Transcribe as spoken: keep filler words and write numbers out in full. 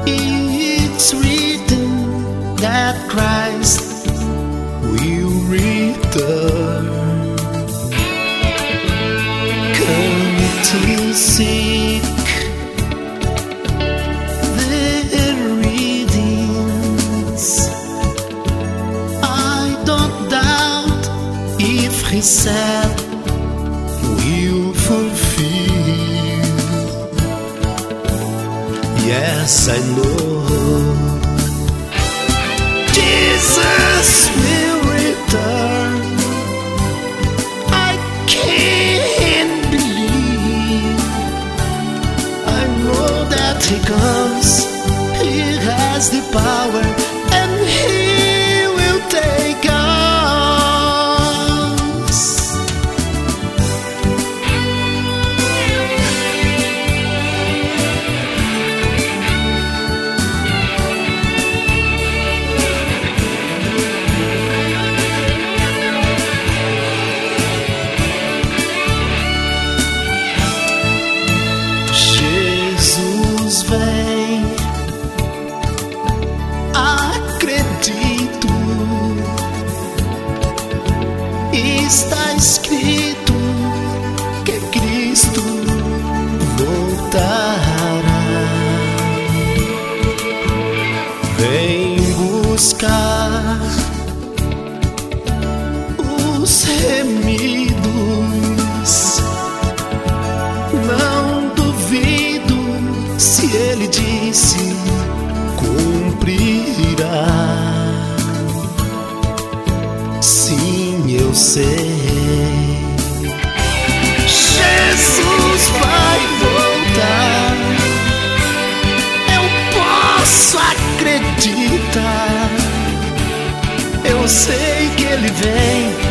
It's written that Christ will return. Come to seek the readings. I don't doubt if he said will fulfill. Yes, I know Jesus will return. I can't believe. I know that he comes. He has the power and he will take us. Jesus vem, acredito, está escrito que Cristo voltará. Vem buscar os remidos. Não duvido se ele disse, cumprirá. Sim, eu sei. Jesus vai voltar. Eu posso acreditar. Eu sei que ele vem.